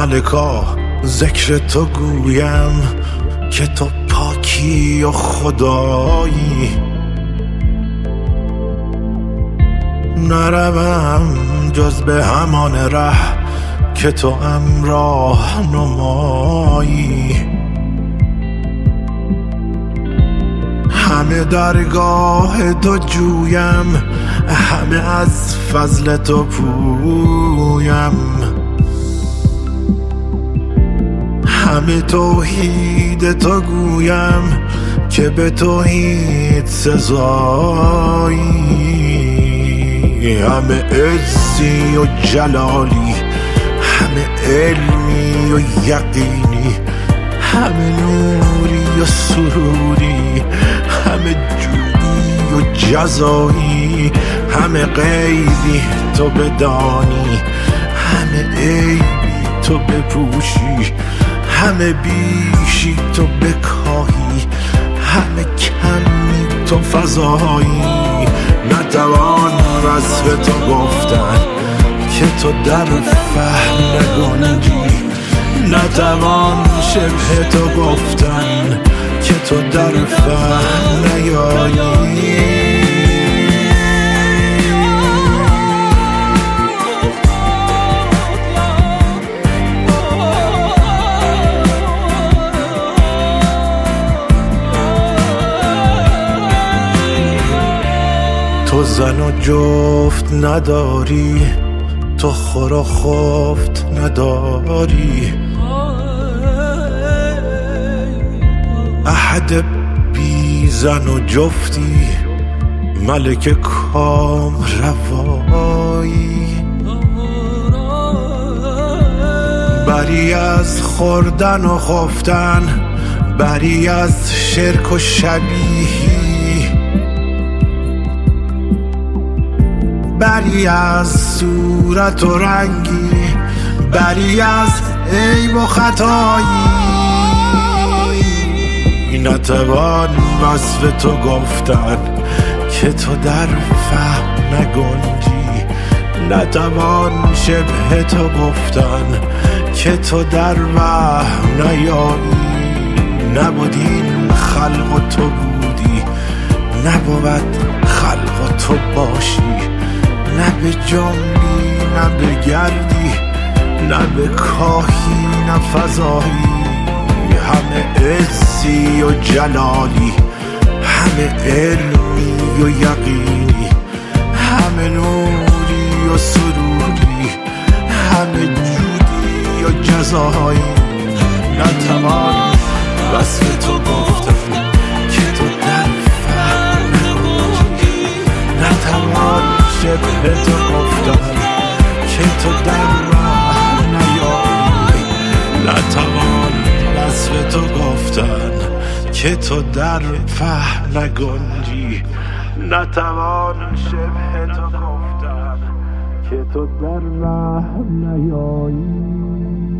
ملکا ذکر تو گویم که تو پاکی و خدایی. نروم جز به همان ره که تو راه نمایی. همه درگاه تو جویم، همه از فضل تو پویم، همه توحید تو گویم که به توحید سزایی. همه عزی و جلالی، همه علمی و یقینی، همه نوری و سروری، همه جودی و جزایی، همه غیبی تو بدانی، همه عیبی تو بپوشی، همه بیشی تو بکاهی، همه کمی تو فضایی. نتوان وصف تو گفتن که تو در فهم نگنجی، نتوان شبه تو گفتن که تو در فهم نیایی. تو زن و جفت نداری، تو خور و خفت نداری، احد بی زن و جفتی، ملک کام روایی. بری از خوردن و خفتن، بری از شرک و شبیهی، بری از صورت و رنگی، بری از عیب و خطایی. نتوان وصف تو گفتن که تو در فهم نگنجی، نتوان شبه تو گفتن که تو در وهم نیایی. نبود این خلق و تو بودی، نبود خلق و تو باشی، نه به جنبی نه به گردی، نه به کاهی نه فضایی. همه عزی و جلالی، همه علمی و یقینی، همه نوری و سروری، همه جودی و جزایی. نتوان وصف تو گفتن که تو در فهم نگنجی، نتوان شبه تو گفتن که تو در راه نیایی. نتوان وصف تو گفتن که تو در فهم نگنجی، نتوان شبه تو گفتن که تو در راه نیایی.